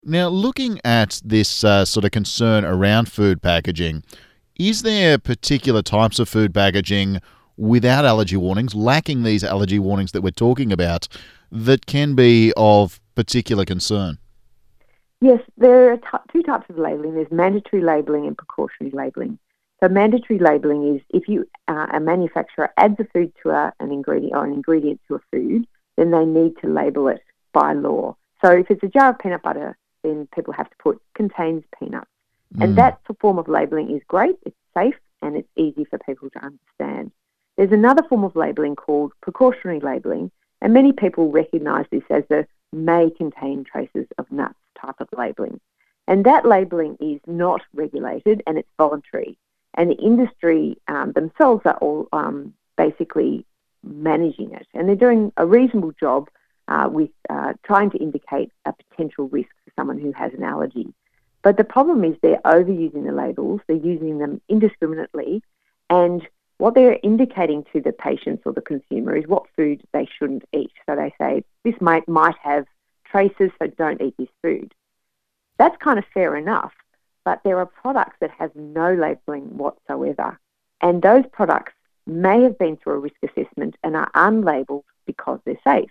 Now, looking at this sort of concern around food packaging, is there particular types of food packaging without allergy warnings, lacking these allergy warnings that we're talking about, that can be of particular concern? Yes, there are two types of labelling. There's mandatory labelling and precautionary labelling. So mandatory labelling is if a manufacturer adds a food to an ingredient or an ingredient to a food, then they need to label it by law. So if it's a jar of peanut butter, then people have to put contains peanuts. And Mm. that form of labelling is great, it's safe, and it's easy for people to understand. There's another form of labelling called precautionary labelling, and many people recognise this as the may contain traces of nuts type of labelling. And that labelling is not regulated and it's voluntary. And the industry themselves are all basically managing it. And they're doing a reasonable job with trying to indicate a potential risk for someone who has an allergy. But the problem is they're overusing the labels, they're using them indiscriminately, and what they're indicating to the patients or the consumer is what food they shouldn't eat. So they say, this might have traces, so don't eat this food. That's kind of fair enough, but there are products that have no labelling whatsoever. And those products may have been through a risk assessment and are unlabelled because they're safe.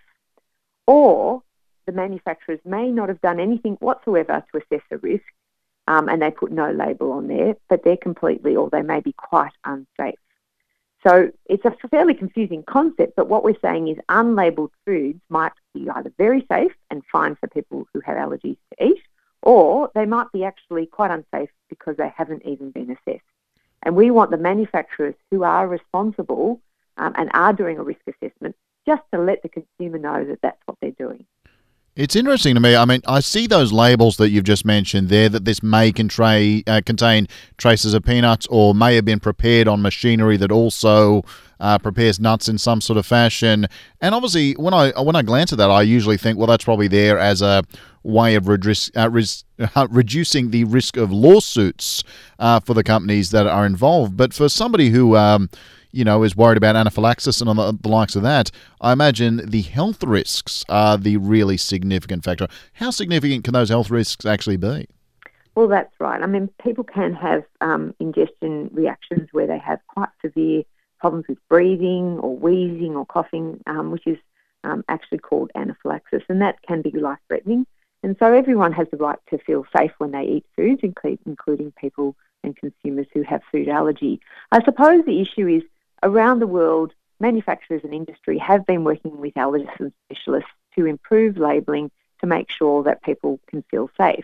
Or the manufacturers may not have done anything whatsoever to assess the risk, and they put no label on there, but they're completely, or they may be quite unsafe. So it's a fairly confusing concept, but what we're saying is unlabelled foods might be either very safe and fine for people who have allergies to eat, or they might be actually quite unsafe because they haven't even been assessed. And we want the manufacturers who are responsible and are doing a risk assessment just to let the consumer know that that's what they're doing. It's interesting to me. I mean, I see those labels that you've just mentioned there, that this may contain traces of peanuts, or may have been prepared on machinery that also prepares nuts in some sort of fashion. And obviously, when I glance at that, I usually think, well, that's probably there as a way of reducing the risk of lawsuits for the companies that are involved. But for somebody who is worried about anaphylaxis and on the likes of that, I imagine the health risks are the really significant factor. How significant can those health risks actually be? Well, that's right. I mean, people can have ingestion reactions where they have quite severe problems with breathing or wheezing or coughing, which is actually called anaphylaxis, and that can be life-threatening. And so everyone has the right to feel safe when they eat foods, including people and consumers who have food allergy. I suppose the issue is around the world, manufacturers and industry have been working with allergists and specialists to improve labelling to make sure that people can feel safe.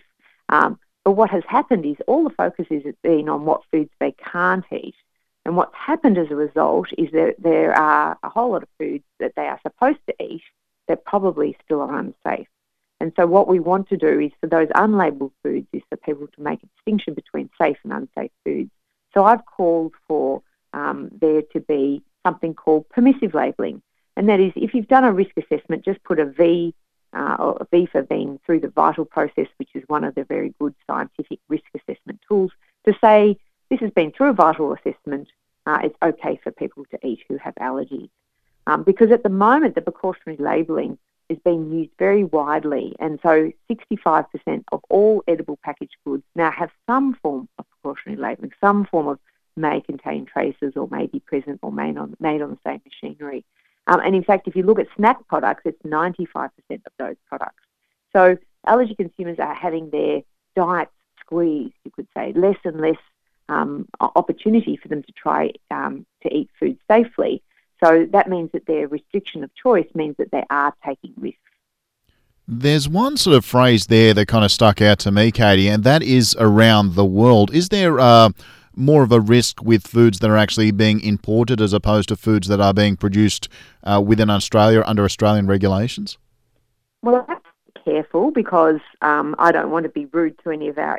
But what has happened is all the focus has been on what foods they can't eat. And what's happened as a result is that there are a whole lot of foods that they are supposed to eat that probably still are unsafe. And so what we want to do is for those unlabelled foods is for people to make a distinction between safe and unsafe foods. So I've called for there to be something called permissive labelling. And that is, if you've done a risk assessment, just put a V, or a V for being through the VITAL process, which is one of the very good scientific risk assessment tools, to say this has been through a VITAL assessment, it's okay for people to eat who have allergies. Because at the moment, the precautionary labelling is being used very widely, and so 65% of all edible packaged goods now have some form of precautionary labelling, some form of may contain traces or may be present or made on the same machinery. And in fact, if you look at snack products, it's 95% of those products. So allergy consumers are having their diets squeezed, you could say, less and less opportunity for them to try to eat food safely. So that means that their restriction of choice means that they are taking risks. There's one sort of phrase there that kind of stuck out to me, Katie, and that is around the world. Is there more of a risk with foods that are actually being imported as opposed to foods that are being produced within Australia under Australian regulations? Well, I have to be careful because I don't want to be rude to any of our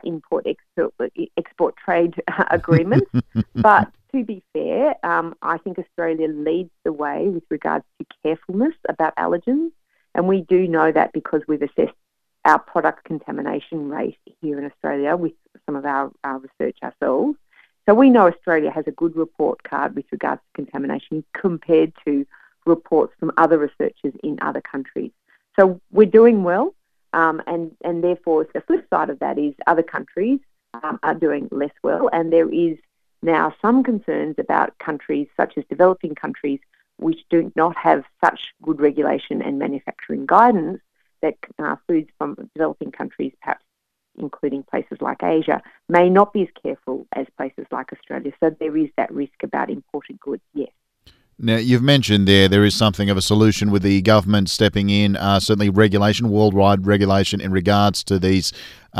export trade agreements. But to be fair, I think Australia leads the way with regards to carefulness about allergens. And we do know that because we've assessed our product contamination rate here in Australia with some of our research ourselves. So we know Australia has a good report card with regards to contamination compared to reports from other researchers in other countries. So we're doing well. And therefore, the flip side of that is other countries are doing less well, and there is now some concerns about countries such as developing countries which do not have such good regulation and manufacturing guidance that foods from developing countries, perhaps including places like Asia, may not be as careful as places like Australia. So there is that risk about imported goods, yes. Now, you've mentioned there is something of a solution with the government stepping in, certainly regulation, worldwide regulation in regards to these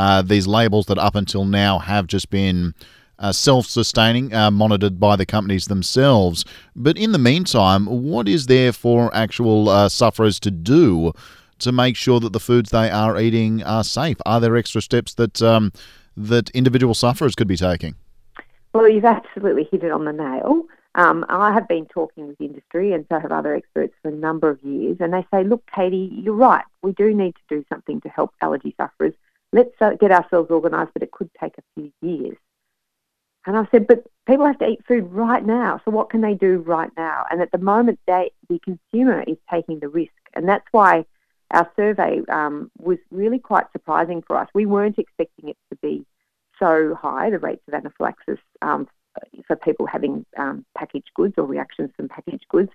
labels that up until now have just been self-sustaining, monitored by the companies themselves. But in the meantime, what is there for actual sufferers to do to make sure that the foods they are eating are safe? Are there extra steps that that individual sufferers could be taking? Well, you've absolutely hit it on the nail. I have been talking with industry, and so have other experts, for a number of years, and they say, look, Katie, you're right. We do need to do something to help allergy sufferers. Let's get ourselves organised, but it could take a few years. And I said, but people have to eat food right now, so what can they do right now? And at the moment, the consumer is taking the risk, and that's why our survey was really quite surprising for us. We weren't expecting it to be so high, the rates of anaphylaxis for people having packaged goods or reactions from packaged goods.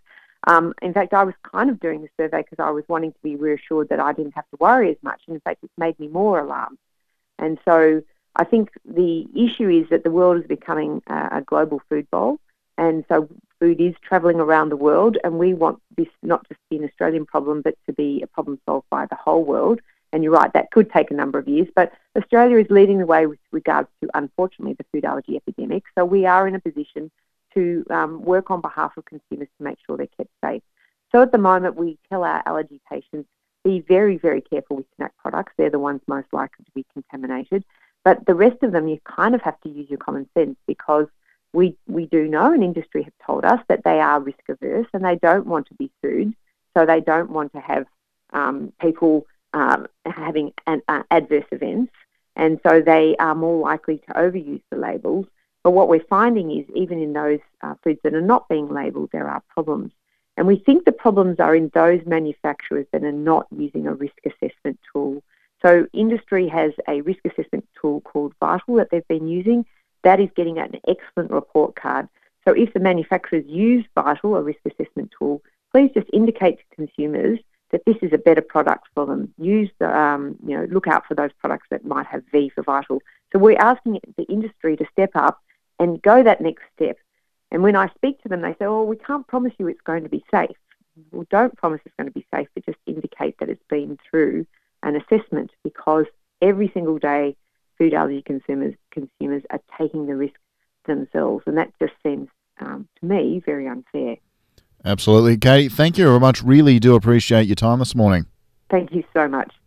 In fact, I was kind of doing the survey because I was wanting to be reassured that I didn't have to worry as much. And in fact, it's made me more alarmed. And so I think the issue is that the world is becoming a global food bowl. And so food is travelling around the world, and we want this not just to be an Australian problem, but to be a problem solved by the whole world. And you're right, that could take a number of years, but Australia is leading the way with regards to, unfortunately, the food allergy epidemic. So we are in a position to work on behalf of consumers to make sure they're kept safe. So at the moment, we tell our allergy patients, be very, very careful with snack products. They're the ones most likely to be contaminated. But the rest of them, you kind of have to use your common sense, because we do know, and industry have told us, that they are risk averse and they don't want to be sued. So they don't want to have people having adverse events, and so they are more likely to overuse the labels. But what we're finding is, even in those foods that are not being labelled, there are problems. And we think the problems are in those manufacturers that are not using a risk assessment tool. So industry has a risk assessment tool called Vital that they've been using. That is getting an excellent report card. So if the manufacturers use Vital, a risk assessment tool, please just indicate to consumers that this is a better product for them. Use the, look out for those products that might have V for Vital. So we're asking the industry to step up and go that next step. And when I speak to them, they say, oh, we can't promise you it's going to be safe. Well, don't promise it's going to be safe, but just indicate that it's been through an assessment, because every single day food allergy consumers are taking the risk themselves. And that just seems, to me, very unfair. Absolutely. Katie, thank you very much. Really do appreciate your time this morning. Thank you so much.